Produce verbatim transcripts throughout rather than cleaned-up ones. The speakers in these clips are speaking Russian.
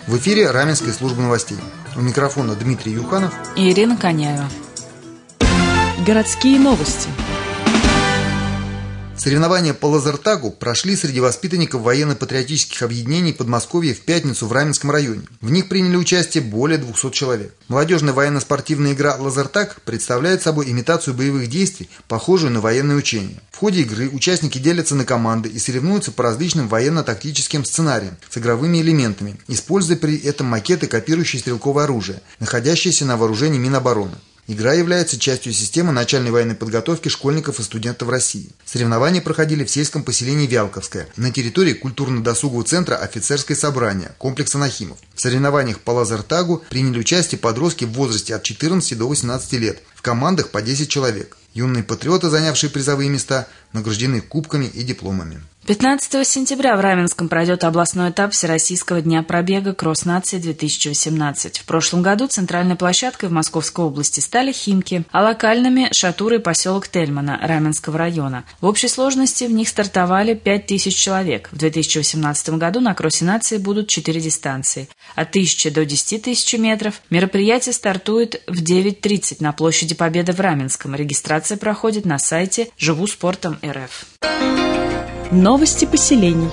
В эфире Раменская служба новостей. У микрофона Дмитрий Юханов и Ирина Коняева. Городские новости. Соревнования по лазертагу прошли среди воспитанников военно-патриотических объединений Подмосковья в пятницу в Раменском районе. В них приняли участие более двухсот человек. Молодежная военно-спортивная игра «Лазертаг» представляет собой имитацию боевых действий, похожую на военные учения. В ходе игры участники делятся на команды и соревнуются по различным военно-тактическим сценариям с игровыми элементами, используя при этом макеты, копирующие стрелковое оружие, находящееся на вооружении Минобороны. Игра является частью системы начальной военной подготовки школьников и студентов России. Соревнования проходили в сельском поселении Вялковское, на территории культурно-досугового центра «Офицерское собрание» комплекса Нахимов. В соревнованиях по лазертагу приняли участие подростки в возрасте от четырнадцати до восемнадцати лет, в командах по десять человек. Юные патриоты, занявшие призовые места, награждены кубками и дипломами. пятнадцатого сентября в Раменском пройдет областной этап Всероссийского дня пробега «Кросс-нации-две тысячи восемнадцать». В прошлом году центральной площадкой в Московской области стали Химки, а локальными – Шатура и поселок Тельмана Раменского района. В общей сложности в них стартовали пять тысяч человек. В две тысячи восемнадцатом году на «Кроссе нации» будут четыре дистанции. От тысячи до десяти тысяч метров. Мероприятие стартует в девять тридцать на площади Победы в Раменском. Регистрация проходит на сайте живу спортом точка эр эф. Новости поселений.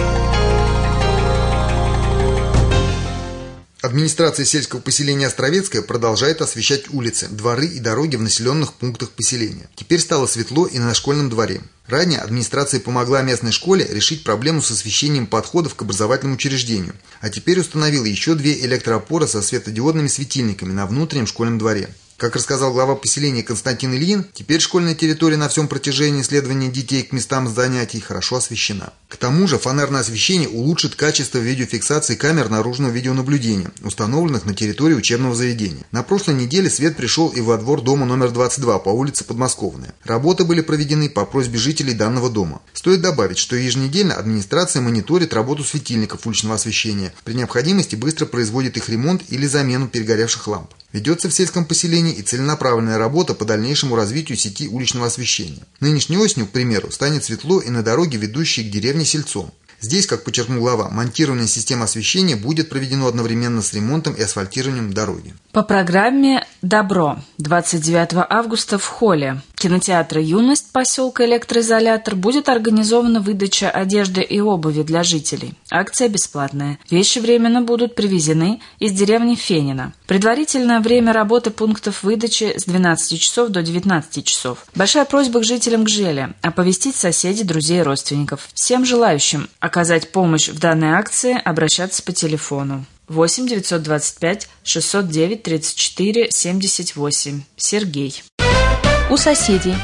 Администрация сельского поселения Островецкое продолжает освещать улицы, дворы и дороги в населенных пунктах поселения. Теперь стало светло и на школьном дворе. Ранее администрация помогла местной школе решить проблему с освещением подходов к образовательному учреждению, а теперь установила еще две электроопоры со светодиодными светильниками на внутреннем школьном дворе. Как рассказал глава поселения Константин Ильин, теперь школьная территория на всем протяжении следования детей к местам занятий хорошо освещена. К тому же фонарное освещение улучшит качество видеофиксации камер наружного видеонаблюдения, установленных на территории учебного заведения. На прошлой неделе свет пришел и во двор дома номер двадцать два по улице Подмосковная. Работы были проведены по просьбе жителей данного дома. Стоит добавить, что еженедельно администрация мониторит работу светильников уличного освещения, при необходимости быстро производит их ремонт или замену перегоревших ламп. Ведется в сельском поселении и целенаправленная работа по дальнейшему развитию сети уличного освещения. Нынешней осенью, к примеру, станет светло и на дороге, ведущей к деревне Сельцо. Здесь, как подчеркнул глава, монтирование системы освещения будет проведено одновременно с ремонтом и асфальтированием дороги. По программе «Добро» двадцать девятого августа в холле кинотеатра «Юность» поселка Электроизолятор будет организована выдача одежды и обуви для жителей. Акция бесплатная. Вещи временно будут привезены из деревни Фенина. Предварительное время работы пунктов выдачи с двенадцати часов до девятнадцати часов. Большая просьба к жителям Гжеля оповестить соседей, друзей и родственников. Всем желающим оказать помощь в данной акции обращаться по телефону восемь девятьсот двадцать пять шестьсот девять тридцать четыре семьдесят восемь. Сергей. У соседей.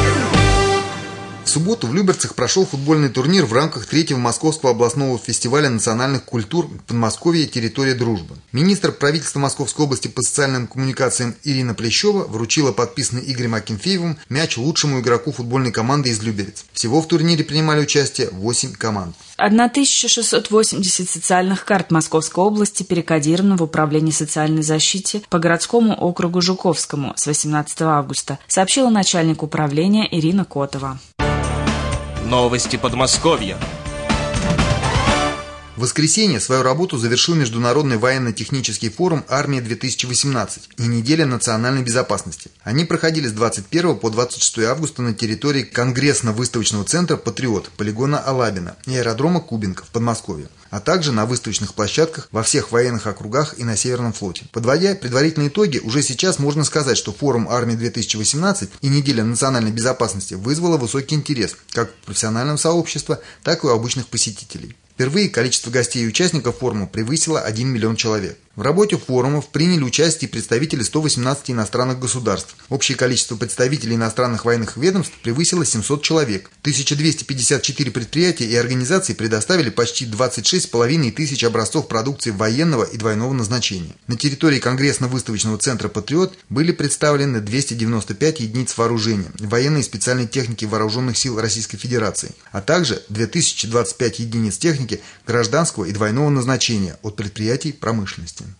В субботу в Люберцах прошел футбольный турнир в рамках третьего Московского областного фестиваля национальных культур «Подмосковье. Территория дружбы». Министр правительства Московской области по социальным коммуникациям Ирина Плещева вручила подписанный Игорем Акинфеевым мяч лучшему игроку футбольной команды из Люберец. Всего в турнире принимали участие восемь команд. тысяча шестьсот восемьдесят социальных карт Московской области перекодировано в Управлении социальной защиты по городскому округу Жуковскому с восемнадцатого августа, сообщила начальник управления Ирина Котова. Новости Подмосковья. В воскресенье свою работу завершил Международный военно-технический форум «Армия-две тысячи восемнадцать» и неделя национальной безопасности. Они проходили с двадцать первого по двадцать шестое августа на территории Конгрессно-выставочного центра «Патриот», полигона Алабино и аэродрома Кубинка в Подмосковье, а также на выставочных площадках во всех военных округах и на Северном флоте. Подводя предварительные итоги, уже сейчас можно сказать, что форум «Армия-две тысячи восемнадцать» и неделя национальной безопасности вызвала высокий интерес как у профессионального сообщества, так и у обычных посетителей. Впервые количество гостей и участников форума превысило один миллион человек. В работе форумов приняли участие представители ста восемнадцати иностранных государств. Общее количество представителей иностранных военных ведомств превысило семьсот человек. тысяча двести пятьдесят четыре предприятия и организации предоставили почти двадцать шесть с половиной тысяч образцов продукции военного и двойного назначения. На территории Конгрессно-выставочного центра «Патриот» были представлены двести девяносто пять единиц вооружения, военной и специальной техники Вооруженных сил Российской Федерации, а также две тысячи двадцать пять единиц техники гражданского и двойного назначения от предприятий промышленности.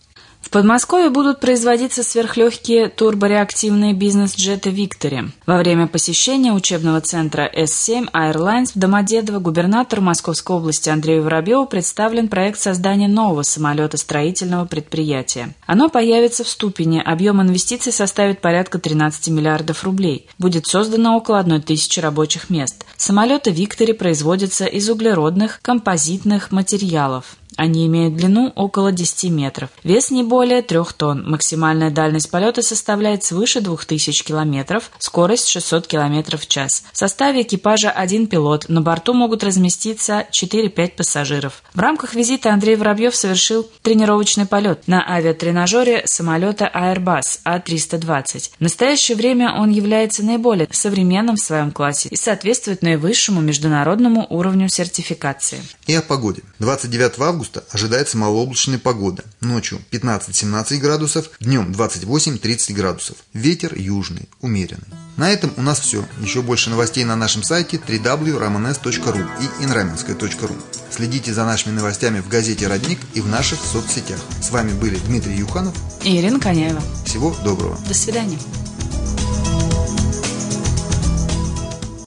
В Подмосковье будут производиться сверхлегкие турбореактивные бизнес-джеты «Виктори». Во время посещения учебного центра эс семь Airlines в Домодедово губернатору Московской области Андрею Воробьеву представлен проект создания нового самолета-строительного предприятия. Оно появится в Ступине, объем инвестиций составит порядка тринадцать миллиардов рублей. Будет создано около одной тысячи рабочих мест. Самолеты «Виктори» производятся из углеродных композитных материалов. Они имеют длину около десяти метров, вес не более трех тонн, максимальная дальность полета составляет свыше двух тысяч километров, скорость шестьсот километров в час. В составе экипажа один пилот, на борту могут разместиться четыре-пять пассажиров. В рамках визита Андрей Воробьев совершил тренировочный полет на авиатренажере самолета Airbus А триста двадцать. В настоящее время он является наиболее современным в своем классе и соответствует наивысшему международному уровню сертификации. И о погоде. двадцать девятого августа ожидается малооблачная погода. Ночью пятнадцать-семнадцать градусов, днем двадцать восемь-тридцать градусов. Ветер южный, умеренный. На этом у нас все. Еще больше новостей на нашем сайте дабл ю дабл ю дабл ю точка романес точка ру и инраменская точка ру. Следите за нашими новостями в газете «Родник» и в наших соцсетях. С вами были Дмитрий Юханов и Ирина Коняева. Всего доброго. До свидания.